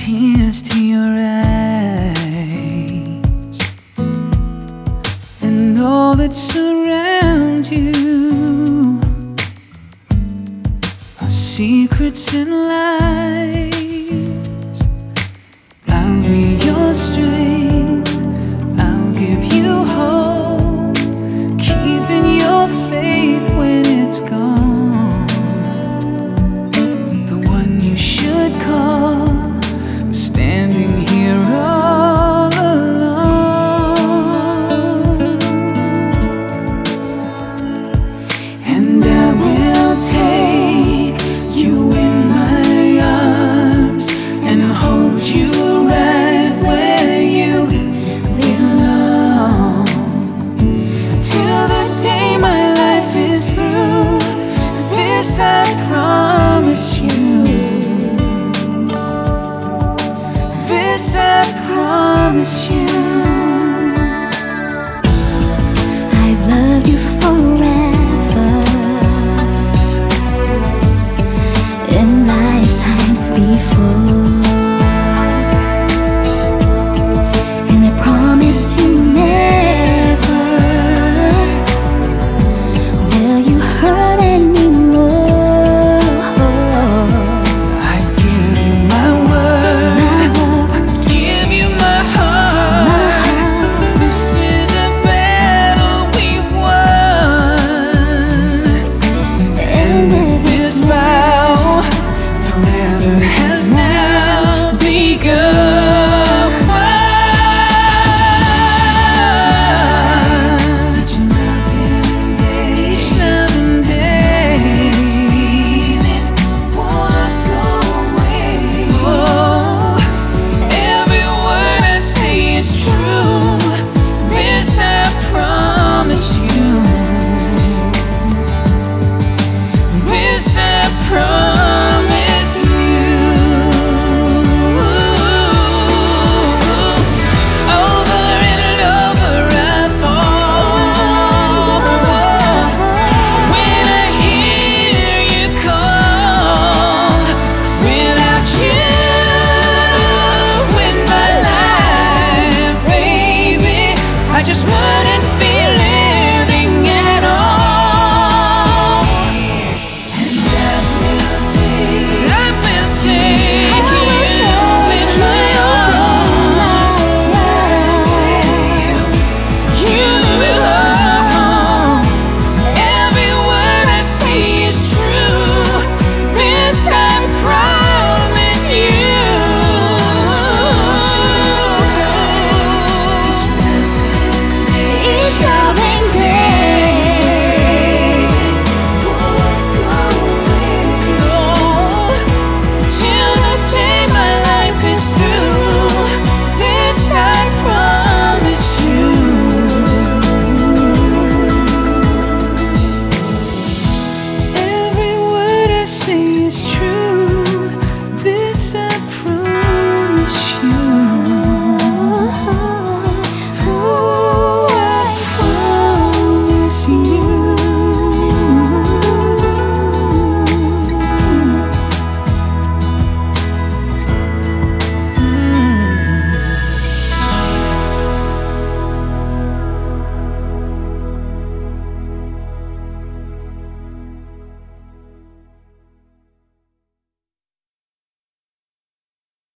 tears to your eyes, and all that surrounds you are secrets and lies. I'll be your strength, I'll give you hope, keeping your faith when it's gone. The one you should call, standing here all alone. And I will take you in my arms and hold you right where you belong, until the day my life is through. This I promise you, this I promise you.